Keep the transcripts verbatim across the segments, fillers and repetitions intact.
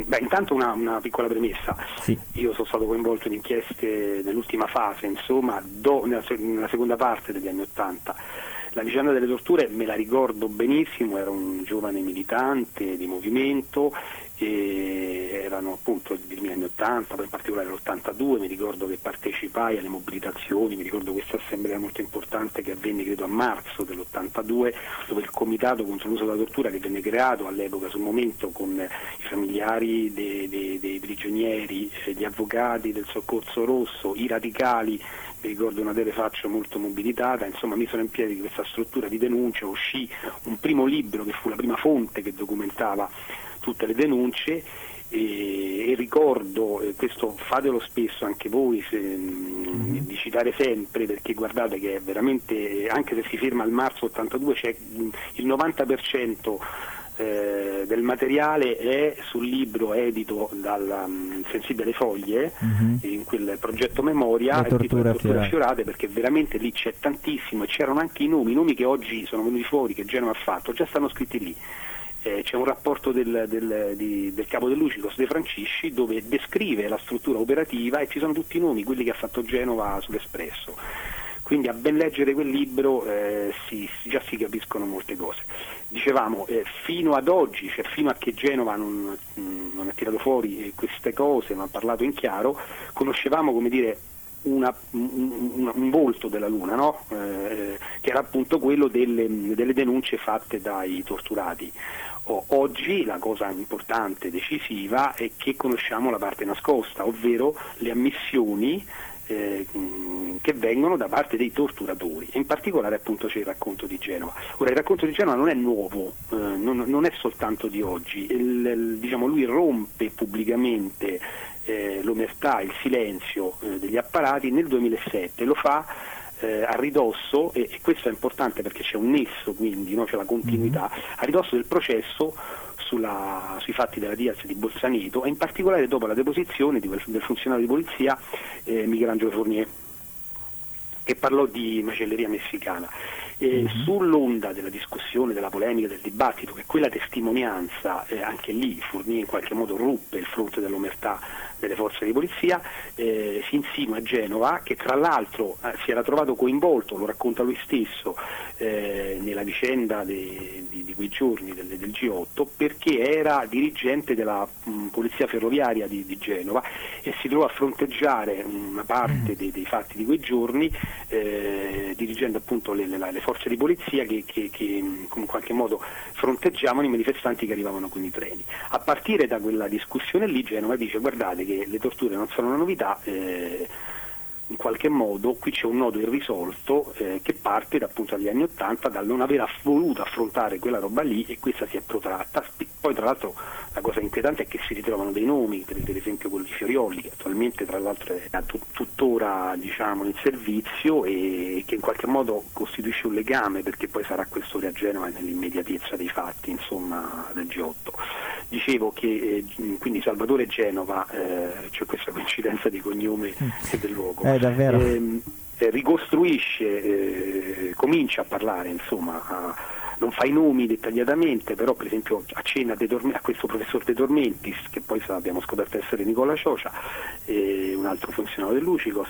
Beh, intanto una, una piccola premessa. Sì. Io sono stato coinvolto in inchieste nell'ultima fase, insomma, do, nella, nella seconda parte degli anni Ottanta. La vicenda delle torture me la ricordo benissimo, ero un giovane militante di movimento, e erano appunto i primi anni Ottanta, poi in particolare l'ottantadue, mi ricordo che partecipai alle mobilitazioni, mi ricordo questa assemblea molto importante che avvenne credo a marzo dell'ottantadue, dove il comitato contro l'uso della tortura, che venne creato all'epoca sul momento con i familiari dei, dei, dei prigionieri, gli avvocati del Soccorso Rosso, i radicali, mi ricordo una telefaccia molto mobilitata, insomma misero in piedi questa struttura di denuncia, uscì un primo libro che fu la prima fonte che documentava tutte le denunce, e, e ricordo, eh, questo fatelo spesso anche voi, se, mm-hmm. di citare sempre, perché guardate che è veramente, anche se si ferma al marzo ottantadue, c'è mh, il novanta per cento eh, del materiale è sul libro edito dal um, Sensibile Foglie, mm-hmm. in quel progetto Memoria, le torture fiorate. fiorate, perché veramente lì c'è tantissimo, e c'erano anche i nomi, i nomi che oggi sono venuti fuori, che Genova ha fatto, già stanno scritti lì. Eh, c'è un rapporto del, del, di, del capo dell'Ucicos De Francisci dove descrive la struttura operativa e ci sono tutti i nomi, quelli che ha fatto Genova sull'Espresso. Quindi a ben leggere quel libro eh, si, già si capiscono molte cose. Dicevamo, eh, fino ad oggi, cioè fino a che Genova non, non ha tirato fuori queste cose, non ha parlato in chiaro, conoscevamo, come dire, Una, un, un volto della Luna, no? eh, che era appunto quello delle, delle denunce fatte dai torturati. O, oggi la cosa importante, decisiva, è che conosciamo la parte nascosta, ovvero le ammissioni eh, che vengono da parte dei torturatori, e in particolare appunto c'è il racconto di Genova. Ora, il racconto di Genova non è nuovo, eh, non, non è soltanto di oggi, il, il, diciamo, lui rompe pubblicamente Eh, l'omertà, il silenzio eh, degli apparati nel duemilasette, lo fa eh, a ridosso, e, e questo è importante perché c'è un nesso, quindi no? C'è la continuità, mm-hmm. a ridosso del processo sulla, sui fatti della Diaz di Bolzaneto, e in particolare dopo la deposizione di, del funzionario di polizia eh, Michelangelo Fournier, che parlò di macelleria messicana. Eh, mm-hmm. Sull'onda della discussione, della polemica, del dibattito, che quella testimonianza, eh, anche lì Fournier in qualche modo ruppe il fronte dell'omertà delle forze di polizia, eh, si insinua a Genova, che tra l'altro eh, si era trovato coinvolto, lo racconta lui stesso, eh, nella vicenda de, di, di quei giorni del, del G otto, perché era dirigente della mh, polizia ferroviaria di, di Genova, e si trovò a fronteggiare una parte dei, dei fatti di quei giorni, eh, dirigendo appunto le, le, le forze di polizia che, che, che in qualche modo fronteggiavano i manifestanti che arrivavano con i treni. A partire da quella discussione lì Genova dice: guardate che le torture non sono una novità, eh, in qualche modo qui c'è un nodo irrisolto eh, che parte da, appunto dagli anni Ottanta, dal non aver voluto affrontare quella roba lì, e questa si è protratta. Poi tra l'altro la cosa inquietante è che si ritrovano dei nomi, per, per esempio quello di Fiorioli, che attualmente tra l'altro è tuttora diciamo in servizio, e che in qualche modo costituisce un legame, perché poi sarà questore a Genova nell'immediatezza dei fatti, insomma, del G otto. Dicevo che eh, quindi Salvatore Genova, eh, c'è questa coincidenza di cognome e del luogo, eh, davvero. Eh, eh, ricostruisce, eh, comincia a parlare, insomma, a, non fa i nomi dettagliatamente, però per esempio accenna a questo professor De Dormentis, che poi abbiamo scoperto essere Nicola Ciocia, eh, un altro funzionario dell'Ucicos,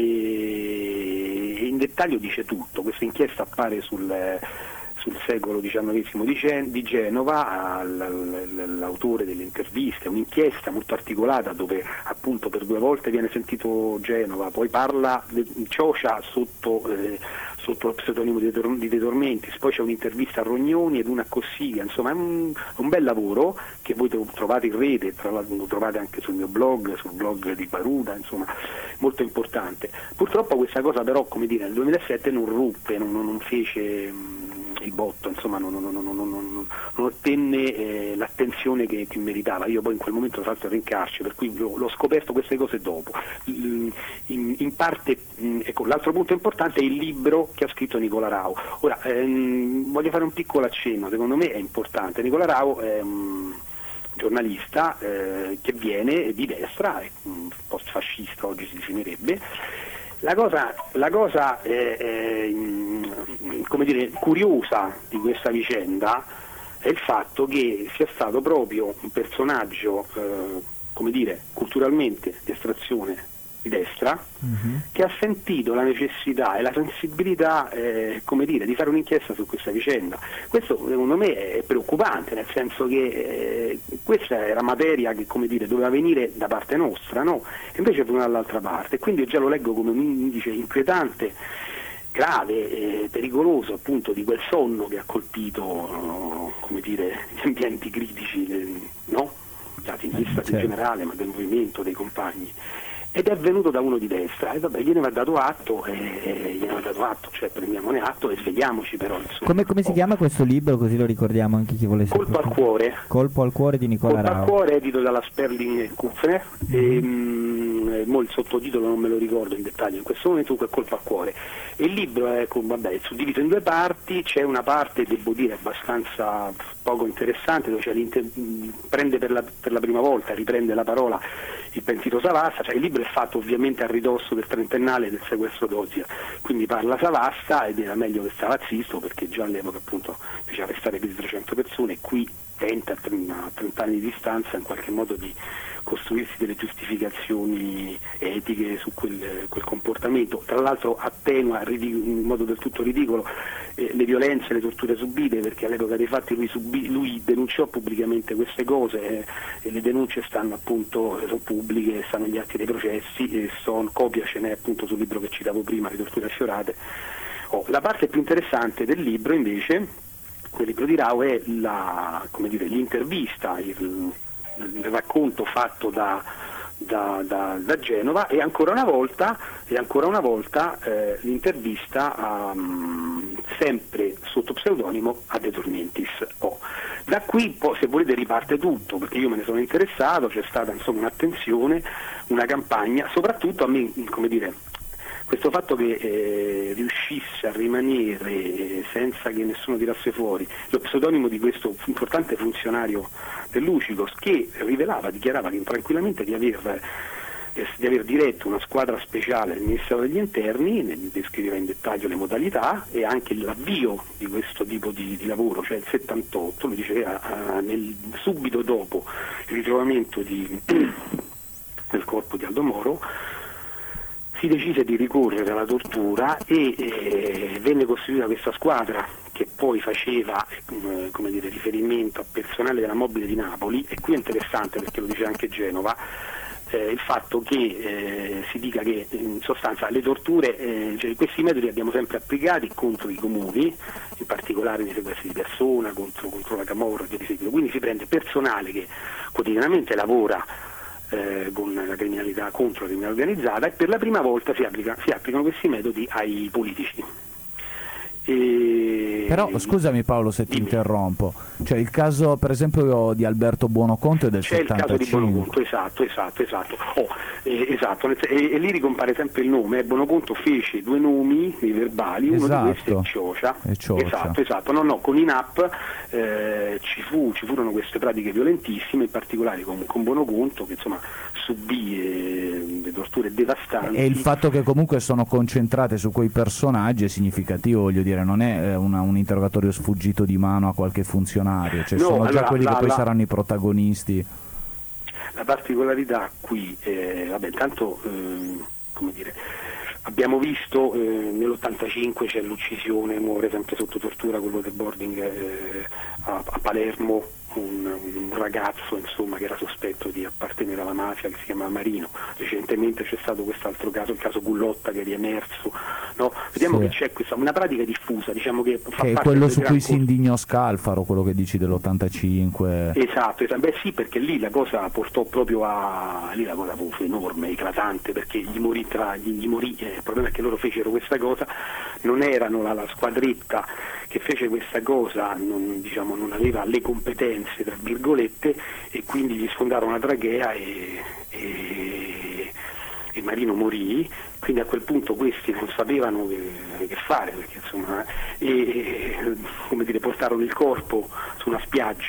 e, e in dettaglio dice tutto. Questa inchiesta appare sul sul secolo diciannovesimo di, Gen- di Genova, l'autore delle interviste, un'inchiesta molto articolata dove appunto per due volte viene sentito Genova, poi parla di Ciocia sotto, eh, sotto lo pseudonimo di, Tor- di De Dormentis, poi c'è un'intervista a Rognoni ed una a Cossiga, insomma è un, un bel lavoro che voi trovate in rete, tra l'altro lo trovate anche sul mio blog, sul blog di Paruda, insomma molto importante. Purtroppo questa cosa però, come dire, nel duemilasette non ruppe, non, non fece il botto, insomma non, non, non, non, non, non ottenne eh, l'attenzione che, che meritava. Io poi in quel momento tra l'altro ero in carcere, per cui l'ho, l'ho scoperto queste cose dopo. In, in parte, ecco, l'altro punto importante è il libro che ha scritto Nicola Rao. Ora ehm, voglio fare un piccolo accenno, secondo me è importante. Nicola Rao è un giornalista eh, che viene di destra, post-fascista oggi si definirebbe. La cosa, la cosa eh, eh, come dire, curiosa di questa vicenda è il fatto che sia stato proprio un personaggio, eh, come dire, culturalmente di estrazione di destra, uh-huh. che ha sentito la necessità e la sensibilità, eh, come dire, di fare un'inchiesta su questa vicenda. Questo secondo me è preoccupante, nel senso che eh, questa era materia che, come dire, doveva venire da parte nostra, no? E invece fu dall'altra parte, quindi io già lo leggo come un indice inquietante, grave e pericoloso, appunto, di quel sonno che ha colpito, no, come dire, gli ambienti critici, no? Dati in vista in generale, ma del movimento, dei compagni. Ed è venuto da uno di destra, e vabbè, gliene va dato atto, e gliene va dato atto, cioè prendiamone atto e svegliamoci però. Insomma. Come, come si oh. chiama questo libro, così lo ricordiamo anche chi vuole sapere? Colpo al cuore. Colpo al cuore di Nicola Colpo Rao. al cuore, edito dalla Sperling Kupfer, mm-hmm. e mh, mo il sottotitolo non me lo ricordo in dettaglio in questo momento, comunque Colpo al cuore. E il libro è, vabbè, è suddiviso in due parti, c'è una parte, devo dire, abbastanza poco interessante, dove cioè, prende per la, per la prima volta, riprende la parola il pentito Savasta, cioè il libro è fatto ovviamente a ridosso del trentennale del sequestro d'Ozia, quindi parla Savasta ed era meglio che stava zitto, perché già all'epoca appunto faceva arrestare più di trecento persone, e qui tenta a trenta anni di distanza in qualche modo di costruirsi delle giustificazioni etiche su quel, quel comportamento. Tra l'altro attenua in modo del tutto ridicolo eh, le violenze, le torture subite, perché all'epoca dei fatti lui, subì, lui denunciò pubblicamente queste cose, eh, e le denunce stanno appunto, sono pubbliche, stanno gli atti dei processi, e son, copia ce n'è appunto sul libro che citavo prima, Le torture affiorate. Oh, la parte più interessante del libro invece, quel libro di Rao, è la, come dire, l'intervista, il, il racconto fatto da, da, da, da Genova, e ancora una volta, e ancora una volta eh, l'intervista a, um, sempre sotto pseudonimo a De Tormentis. Oh. Da qui poi, se volete, riparte tutto, perché io me ne sono interessato, c'è stata insomma un'attenzione, una campagna, soprattutto a me, come dire, questo fatto che eh, riuscisse a rimanere eh, senza che nessuno tirasse fuori lo pseudonimo di questo importante funzionario dell'Ucicos, che rivelava, dichiarava che tranquillamente di aver, eh, di aver diretto una squadra speciale del Ministero degli Interni, ne descriveva in dettaglio le modalità e anche l'avvio di questo tipo di, di lavoro, cioè il settantotto, lui diceva, eh, nel, subito dopo il ritrovamento di, del corpo di Aldo Moro, si decise di ricorrere alla tortura e eh, venne costituita questa squadra che poi faceva eh, come dire, riferimento a personale della Mobile di Napoli. E qui è interessante, perché lo dice anche Genova, eh, il fatto che eh, si dica che in sostanza le torture, eh, cioè, questi metodi li abbiamo sempre applicati contro i comuni, in particolare nei sequestri di persona, contro, contro la camorra, via di seguito. Quindi si prende personale che quotidianamente lavora Eh, con la criminalità, contro la criminalità organizzata, e per la prima volta si, applica, si applicano questi metodi ai politici. E... Però scusami Paolo se ti Dimmi. interrompo, cioè il caso per esempio di Alberto Buonoconto è del c'è settantacinque. Il caso di Buonoconto, esatto, esatto, esatto. Oh, eh, esatto. E, e lì ricompare sempre il nome, eh. Buonoconto fece due nomi verbali, uno esatto. di questi è Ciocia. è Ciocia. Esatto, esatto. No, no, con I N A P eh, ci, fu, ci furono queste pratiche violentissime, in particolare con, con Buonoconto, che insomma subì eh, le torture devastanti. E il fatto che comunque sono concentrate su quei personaggi è significativo, voglio dire, non è una, un interrogatorio sfuggito di mano a qualche funzionario, cioè no, sono allora, già quelli la, che poi la, saranno i protagonisti. La particolarità qui, eh, vabbè, intanto eh, come dire, abbiamo visto eh, nell'ottantacinque c'è l'uccisione, muore sempre sotto tortura con l'waterboarding eh, a, a Palermo, un, un ragazzo insomma che era sospetto di appartenere alla mafia, che si chiama Marino. Recentemente c'è stato quest'altro caso, il caso Gullotta, che è riemerso, no? Vediamo sì. che c'è questa una pratica diffusa, diciamo che fa che è parte quello del su cui gran si indignò Scalfaro, quello che dici dell'ottantacinque. Esatto, esatto, beh sì, perché lì la cosa portò proprio a lì la cosa fu enorme, eclatante, perché gli morì tra gli, gli morì, eh, il problema è che loro fecero questa cosa, non erano la, la squadretta che fece questa cosa, non, diciamo, non aveva le competenze tra virgolette, e quindi gli sfondarono una trachea e, e, e Marino morì. Quindi a quel punto questi non sapevano che, che fare, perché insomma, e, e, come dire, portarono il corpo su una spiaggia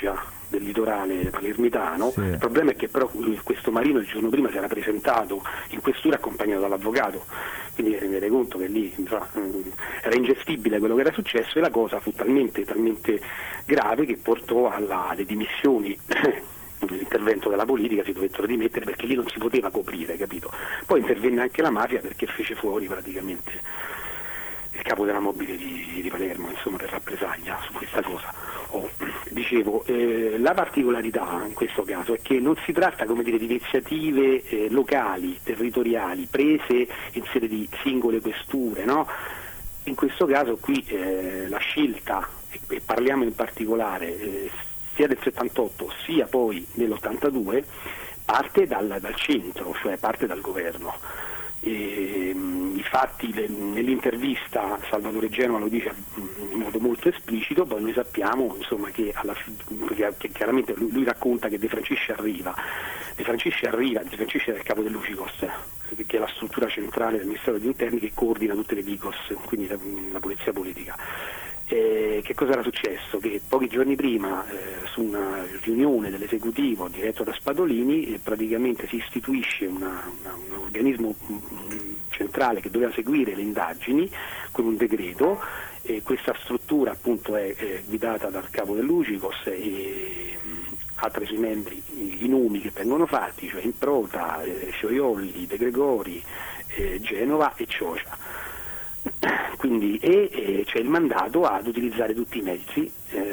del litorale palermitano. Sì. Il problema è che però questo marino il giorno prima si era presentato in questura accompagnato dall'avvocato, quindi rendete conto che lì insomma, era ingestibile quello che era successo, e la cosa fu talmente, talmente grave che portò alla, alle dimissioni. L'intervento della politica, si dovettero dimettere perché lì non si poteva coprire, capito? Poi intervenne anche la mafia perché fece fuori praticamente il capo della mobile di, di Palermo, insomma, per rappresaglia su questa cosa. Oh, dicevo, eh, la particolarità in questo caso è che non si tratta, come dire, di iniziative eh, locali, territoriali, prese in sede di singole questure, no? In questo caso qui eh, la scelta, e, e parliamo in particolare eh, sia del settantotto sia poi dell'ottantadue, parte dal, dal centro, cioè parte dal governo. E, mh, infatti le, nell'intervista Salvatore Genova lo dice in modo molto esplicito. Poi noi sappiamo insomma, che, alla, che chiaramente lui, lui racconta che De Francisci arriva, De Francisci arriva, De Francisci è il capo dell'Ucicos, che è la struttura centrale del Ministero degli Interni che coordina tutte le D I C O S, quindi la, la polizia politica. Eh, che cosa era successo? Che pochi giorni prima eh, su una riunione dell'esecutivo diretto da Spadolini eh, praticamente si istituisce una, una, un organismo mh, centrale che doveva seguire le indagini con un decreto, e questa struttura appunto è, è guidata dal capo dell'Ucicos e mh, ha tra i suoi membri i, i nomi che vengono fatti, cioè Improta, eh, Scioiolli, De Gregori, eh, Genova e Ciocia. Quindi e, e c'è il mandato ad utilizzare tutti i mezzi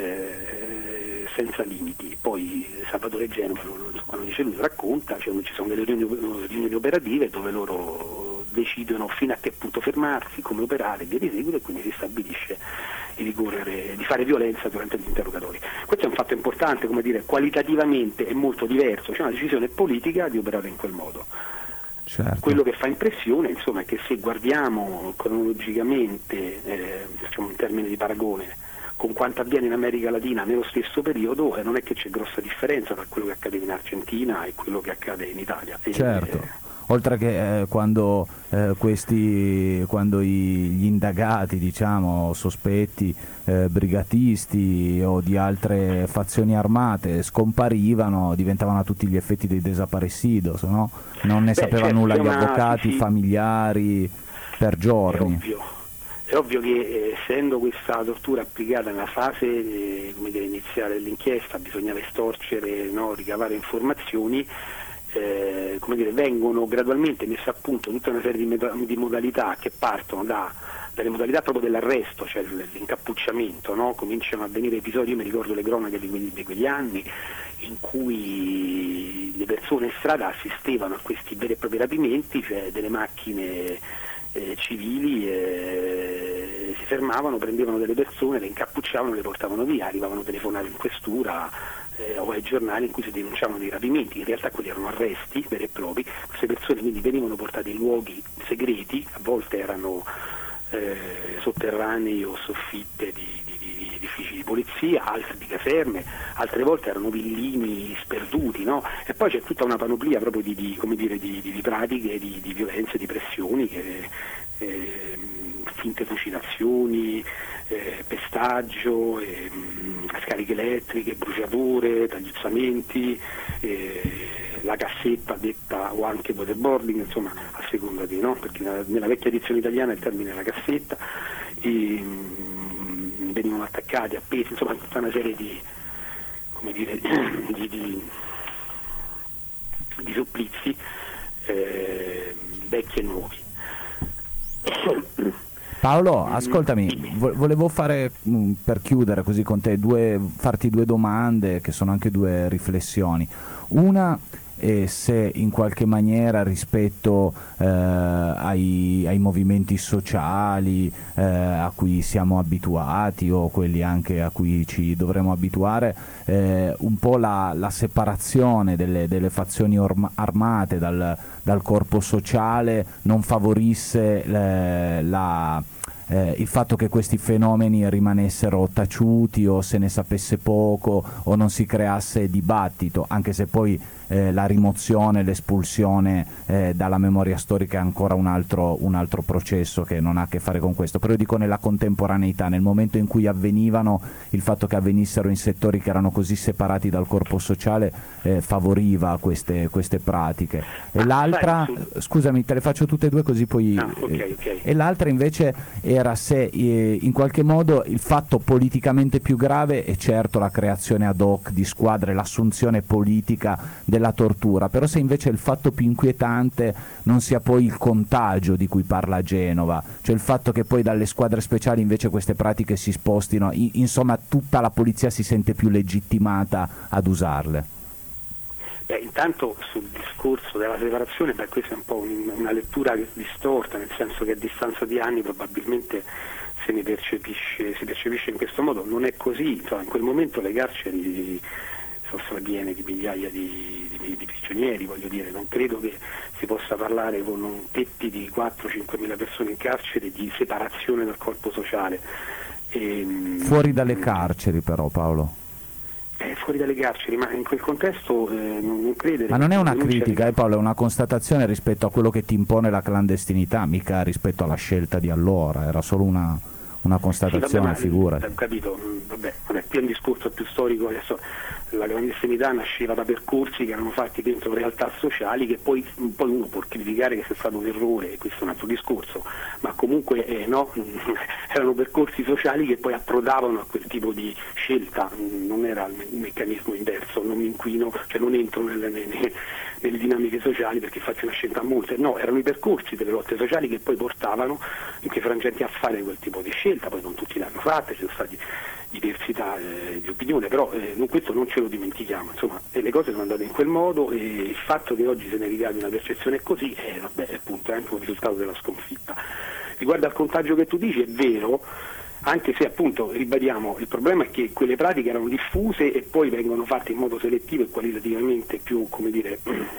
eh, senza limiti. Poi Salvatore Genova, quando dice lui, racconta, cioè, ci sono delle riunioni, riunioni operative dove loro decidono fino a che punto fermarsi, come operare, via di seguito, e quindi si stabilisce di ricorrere, di fare violenza durante gli interrogatori. Questo è un fatto importante, come dire, qualitativamente è molto diverso, c'è una decisione politica di operare in quel modo. Certo. Quello che fa impressione insomma, è che se guardiamo cronologicamente, eh, facciamo un termine di paragone, con quanto avviene in America Latina nello stesso periodo, eh, non è che c'è grossa differenza tra quello che accade in Argentina e quello che accade in Italia. Certo. E, eh, Oltre che eh, quando eh, questi quando i, gli indagati, diciamo, sospetti, eh, brigatisti o di altre fazioni armate scomparivano, diventavano a tutti gli effetti dei desaparecidos, no? Non ne Beh, sapeva certo, nulla gli una, avvocati, sì, i familiari, per giorni. È ovvio, è ovvio che eh, essendo questa tortura applicata nella fase eh, come dire, iniziale dell'inchiesta, bisognava estorcere, no, ricavare informazioni. Eh, come dire, vengono gradualmente messe a punto tutta una serie di, meta- di modalità che partono da, dalle modalità proprio dell'arresto, cioè l'incappucciamento, no? Cominciano a avvenire episodi, io mi ricordo le cronache di quegli, di quegli anni in cui le persone in strada assistevano a questi veri e propri rapimenti, cioè delle macchine eh, civili eh, si fermavano, prendevano delle persone, le incappucciavano, le portavano via, arrivavano telefonate in questura Eh, o ai giornali in cui si denunciavano dei rapimenti. In realtà quelli erano arresti veri e propri. Queste persone quindi venivano portate in luoghi segreti, a volte erano eh, sotterranei o soffitte di, di, di edifici di polizia, altre di caserme, altre volte erano villini sperduti, no? E poi c'è tutta una panoplia proprio di, di, come dire, di, di, di pratiche, di, di violenze, di pressioni, che, eh, finte fucilazioni, eh, pestaggio, eh, scariche elettriche, bruciature, tagliuzzamenti, eh, la cassetta detta o anche waterboarding, insomma a seconda di, no? Perché nella, nella vecchia edizione italiana il termine era cassetta, e, mh, venivano attaccati, appesi, insomma tutta una serie di, come dire, di, di, di supplizi eh, vecchi e nuovi. Paolo, ascoltami, volevo fare, per chiudere così con te, due, farti due domande che sono anche due riflessioni. Una è se in qualche maniera rispetto eh, ai, ai movimenti sociali eh, a cui siamo abituati, o quelli anche a cui ci dovremo abituare, eh, un po' la, la separazione delle, delle fazioni orma, armate dal, dal corpo sociale non favorisse eh, la... Eh, il fatto che questi fenomeni rimanessero taciuti o se ne sapesse poco o non si creasse dibattito, anche se poi eh, la rimozione, l'espulsione eh, dalla memoria storica è ancora un altro, un altro processo che non ha a che fare con questo, però io dico nella contemporaneità, nel momento in cui avvenivano, il fatto che avvenissero in settori che erano così separati dal corpo sociale eh, favoriva queste, queste pratiche. E l'altra, scusami, te le faccio tutte e due così poi... Ah, okay, okay. E l'altra invece era se eh, in qualche modo il fatto politicamente più grave è certo la creazione ad hoc di squadre, l'assunzione politica della tortura, però se invece il fatto più inquietante non sia poi il contagio di cui parla Genova, cioè il fatto che poi dalle squadre speciali invece queste pratiche si spostino, in, insomma tutta la polizia si sente più legittimata ad usarle. Beh, intanto sul discorso della separazione, beh, questa è un po' un, una lettura distorta, nel senso che a distanza di anni probabilmente se ne percepisce, si percepisce in questo modo. Non è così, insomma, in quel momento le carceri sono piene di migliaia di, di, di prigionieri, voglio dire, non credo che si possa parlare con un tetti di quattro cinque mila persone in carcere di separazione dal corpo sociale. E, fuori dalle carceri però, Paolo. Eh, fuori dalle carceri, ma in quel contesto eh, non, non credere. Ma non è una critica, eh, Paolo, è una constatazione rispetto a quello che ti impone la clandestinità, mica rispetto alla scelta di allora, era solo una, una constatazione, sì, figura. Ho capito, vabbè, vabbè, qui è un discorso più storico, adesso la clandestinità nasceva da percorsi che erano fatti dentro realtà sociali che poi, poi uno può criticare che sia stato un errore, questo è un altro discorso, ma comunque eh, no, erano percorsi sociali che poi approdavano a quel tipo di scelta, non era il meccanismo inverso, non mi inquino, cioè non entro nelle, nelle, nelle dinamiche sociali perché faccio una scelta a multe, no, erano i percorsi delle lotte sociali che poi portavano in quei frangenti a fare quel tipo di scelta, poi non tutti l'hanno fatta, ci sono stati diversità eh, di opinione, però eh, non, questo non ce lo dimentichiamo, insomma, e le cose sono andate in quel modo e il fatto che oggi se ne ricavi una percezione così eh, vabbè, appunto, è anche un risultato della sconfitta. Riguardo al contagio che tu dici, è vero, anche se appunto, ribadiamo, il problema è che quelle pratiche erano diffuse e poi vengono fatte in modo selettivo e qualitativamente più, come dire,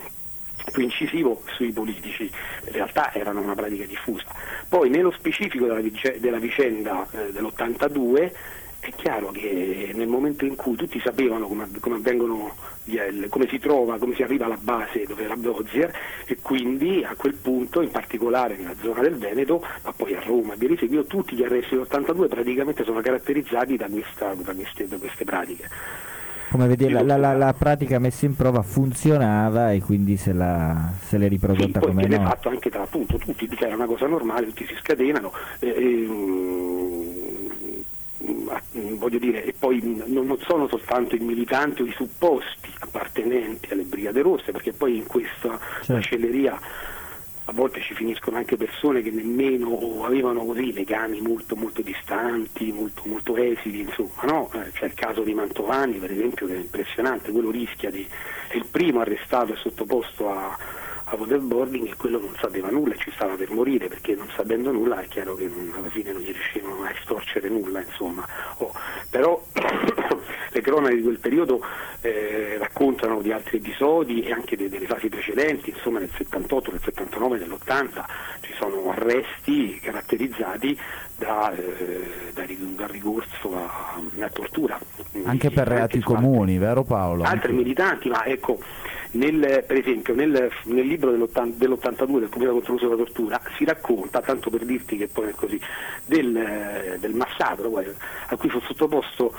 più incisivo sui politici, in realtà erano una pratica diffusa. Poi nello specifico della, vic- della vicenda eh, dell'ottantadue è chiaro che nel momento in cui tutti sapevano come, come avvengono gli L, come si trova, come si arriva alla base dove era Bozier, e quindi a quel punto, in particolare nella zona del Veneto, ma poi a Roma e via di seguito, tutti gli arresti dell'ottantadue praticamente sono caratterizzati da, questa, da, queste, da queste pratiche. Come vedi, la, la, la pratica messa in prova funzionava e quindi se, la, se l'è riprodotta sì, come no. no. fatto anche tra appunto tutti, cioè è una cosa normale, tutti si scatenano. Eh, eh, voglio dire, e poi non, non sono soltanto i militanti o i supposti appartenenti alle Brigate Rosse, perché poi in questa certo. macelleria a volte ci finiscono anche persone che nemmeno avevano così legami molto molto distanti, molto molto esili, insomma, no? Eh, c'è il caso di Mantovani per esempio, che è impressionante, quello rischia di, è il primo arrestato e sottoposto a a waterboarding, e quello non sapeva nulla e ci stava per morire, perché non sapendo nulla è chiaro che non, alla fine non gli riuscivano a estorcere nulla, insomma. Oh, però le cronache di quel periodo eh, raccontano di altri episodi e anche de- delle fasi precedenti, insomma nel settantotto, nel settantanove, nell'ottanta ci sono arresti caratterizzati da, eh, da, dal ricorso a, a tortura. Anche per reati comuni, altri, vero Paolo? Altri anche... militanti, ma ecco, nel, per esempio nel, nel libro dell'ottantadue del Comitato contro l'uso della tortura si racconta, tanto per dirti che poi è così, del, del massacro guarda, a cui fu sottoposto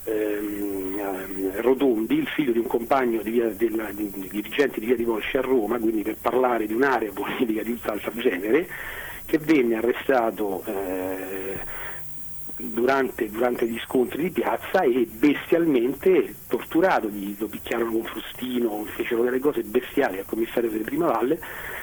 ehm, Rodondi, il figlio di un compagno di, via, della, di, di dirigenti di via di Volsci a Roma, quindi per parlare di un'area politica di tutt'altro genere, che venne arrestato eh, Durante, durante gli scontri di piazza e bestialmente torturato, gli, lo picchiarono con frustino, fecero delle cose bestiali al commissario delle Primavalle,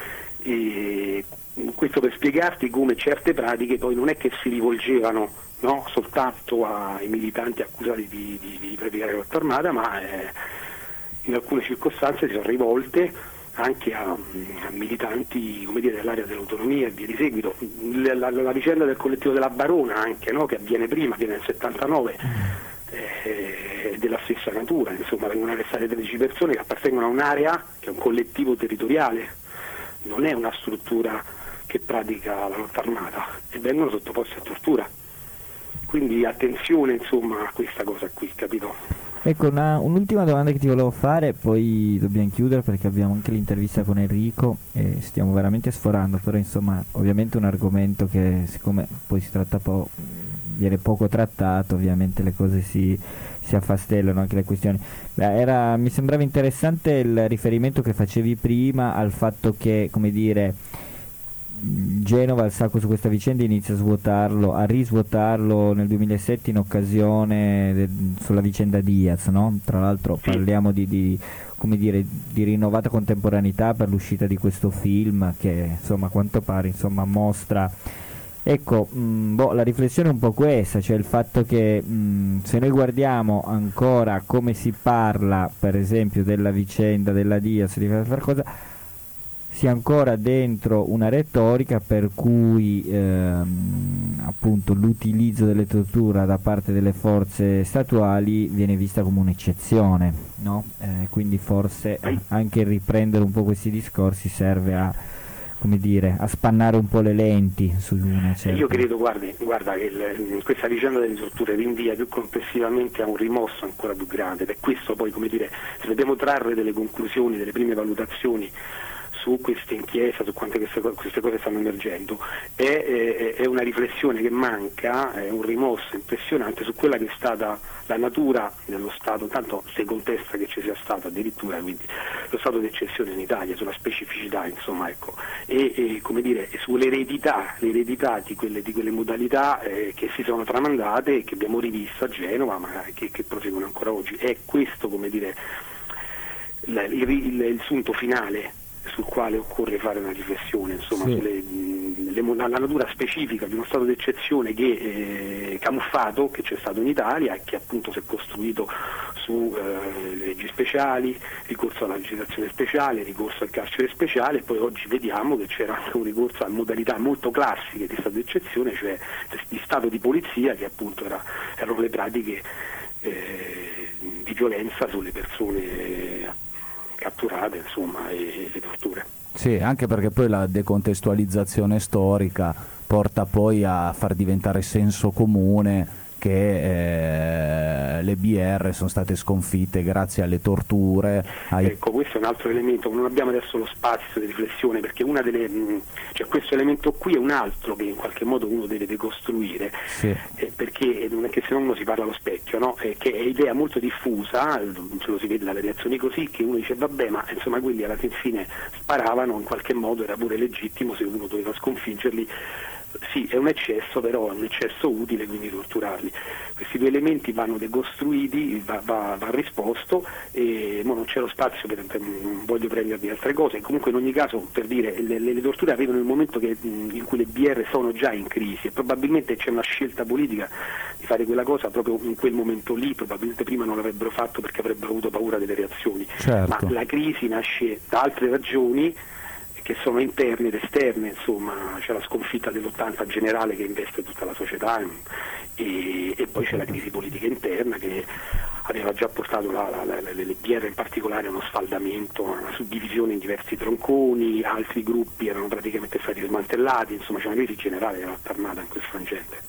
e questo per spiegarti come certe pratiche poi non è che si rivolgevano no, soltanto ai militanti accusati di, di, di praticare lotta armata, ma eh, in alcune circostanze si sono rivolte anche a, a militanti, come dire, dell'area dell'autonomia e via di seguito. La, la, la vicenda del collettivo della Barona anche, no, che avviene prima, avviene nel settantanove, eh, è della stessa natura, insomma vengono arrestate tredici persone che appartengono a un'area che è un collettivo territoriale, non è una struttura che pratica la lotta armata, e vengono sottoposti a tortura. Quindi attenzione insomma a questa cosa qui, capito? Ecco, una, un'ultima domanda che ti volevo fare, poi dobbiamo chiudere perché abbiamo anche l'intervista con Enrico e stiamo veramente sforando, però insomma ovviamente un argomento che siccome poi si tratta po', viene poco trattato, ovviamente le cose si, si affastellano, anche le questioni. Beh, era, mi sembrava interessante il riferimento che facevi prima al fatto che, come dire, Genova al sacco su questa vicenda inizia a svuotarlo, a risvuotarlo nel duemilasette in occasione de, sulla vicenda Diaz, no? Tra l'altro parliamo di, di, come dire, di rinnovata contemporaneità per l'uscita di questo film che insomma a quanto pare insomma mostra. Ecco, mh, boh, la riflessione è un po' questa, cioè il fatto che mh, se noi guardiamo ancora come si parla per esempio della vicenda della Diaz, di fare cosa, sia ancora dentro una retorica per cui ehm, appunto l'utilizzo delle torture da parte delle forze statuali viene vista come un'eccezione, no? Eh, quindi forse anche riprendere un po' questi discorsi serve a, come dire, a spannare un po' le lenti su una certa... Io credo, guardi, guarda, che il, questa vicenda delle torture rinvia più complessivamente a un rimosso ancora più grande, per questo poi, come dire, se dobbiamo trarre delle conclusioni, delle prime valutazioni su questa inchiesta, su quante queste, queste cose stanno emergendo, è, è, è una riflessione che manca, è un rimosso impressionante su quella che è stata la natura dello Stato, tanto se contesta che ci sia stato addirittura, quindi lo Stato d'eccezione in Italia, sulla specificità, insomma, ecco, e, e come dire, sull'eredità, l'eredità di quelle, di quelle modalità eh, che si sono tramandate e che abbiamo rivisto a Genova, ma che, che proseguono ancora oggi. È questo, come dire, il, il, il, il sunto finale sul quale occorre fare una riflessione, insomma, sì. sulle, le, la natura specifica di uno stato d'eccezione che eh, camuffato che c'è stato in Italia e che appunto si è costruito su eh, le leggi speciali, ricorso alla legislazione speciale, ricorso al carcere speciale, e poi oggi vediamo che c'era anche un ricorso a modalità molto classiche di stato d'eccezione, cioè di stato di polizia, che appunto era, erano le pratiche eh, di violenza sulle persone eh, catturate, insomma, e le torture. Sì, anche perché poi la decontestualizzazione storica porta poi a far diventare senso comune che eh, le B R sono state sconfitte grazie alle torture. Ai... Ecco, questo è un altro elemento, non abbiamo adesso lo spazio di riflessione, perché una delle, cioè questo elemento qui è un altro che in qualche modo uno deve decostruire, sì. eh, perché non è che se no uno si parla allo specchio, no? Eh, che è idea molto diffusa, ce lo si vede dalle reazioni così, che uno dice vabbè, ma insomma quelli alla fine sparavano, in qualche modo era pure legittimo se uno doveva sconfiggerli. Sì, è un eccesso, però è un eccesso utile, quindi torturarli. Questi due elementi vanno decostruiti, va, va, va risposto, e mo non c'è lo spazio, per, per, non voglio prendervi altre cose. Comunque in ogni caso, per dire, le, le, le torture arrivano nel momento che, in cui le B R sono già in crisi, e probabilmente c'è una scelta politica di fare quella cosa proprio in quel momento lì, probabilmente prima non l'avrebbero fatto perché avrebbero avuto paura delle reazioni. Certo. Ma la crisi nasce da altre ragioni, che sono interne ed esterne, insomma, c'è la sconfitta dell'ottanta generale che investe tutta la società, e, e poi c'è la crisi politica interna che aveva già portato la, la, la, le B R in particolare a uno sfaldamento, a una suddivisione in diversi tronconi, altri gruppi erano praticamente stati smantellati, insomma c'è una crisi generale che era alternata in quel frangente.